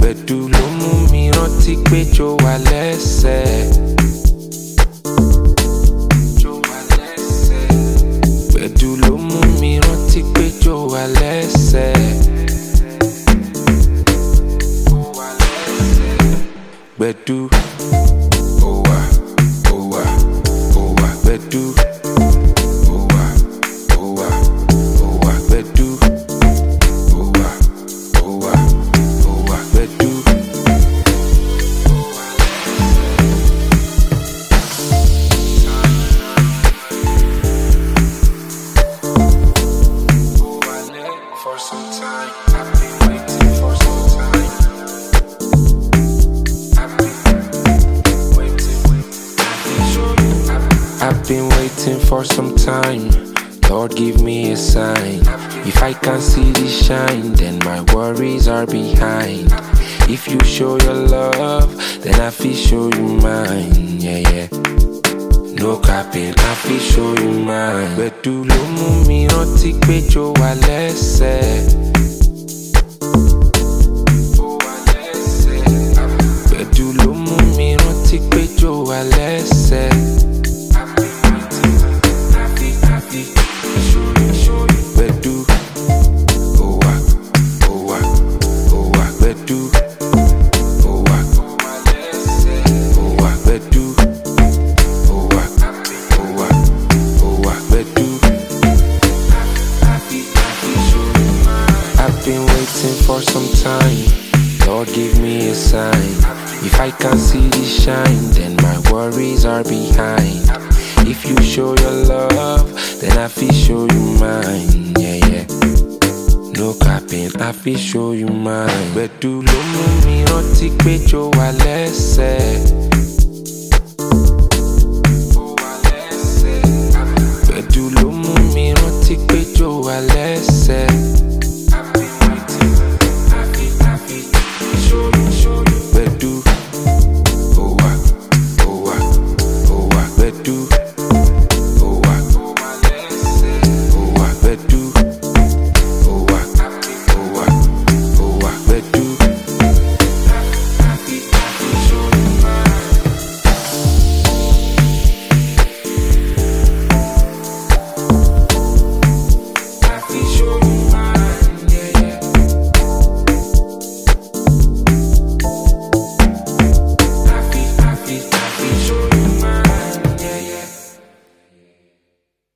Gbẹ̀du ló mú mi rántí pé jó wà lẹ́sẹ̀. Gbẹ̀du ló mú mi rántí pé jó wà lẹ́sẹ̀. Gbẹ̀du, ó wà, ó wà, ó wà. Gbẹ̀du, ó wà, ó wà, ó wà. Gbẹ̀du, ó wà, ó wà, ó wà. Gbẹ̀du. For some time, I've been waiting for some time. I've been waiting for some time. Lord, give me a sign. If I can't see the shine, then my worries are behind. If you show your love, then I feel show you mine. Yeah, yeah. No capping, I feel show you mine. Gbẹ̀du ló mú mi rántí pé jó wà lẹ́sẹ̀. Gbẹ̀du ló mú mi rántí pé jó wà lẹ́sẹ̀. Gbẹ̀du, ó wà, ó wà, ó wà. Gbẹ̀du, ó wà, ó wà. Gbẹ̀du, ó wà, ó wà, ó wà. Gbẹ̀du. I've been waiting for some time. Lord, give me a sign. If I can't see the shine, then my worries are behind. If you show your love, then I feel show you mine. Yeah, yeah. No capping, I feel show you mine. Gbẹ̀du ló mú mi rántí pé jó wà lẹ́sẹ̀. Gbẹ̀du ló mú mi rántí pé jó wà lẹ́sẹ̀.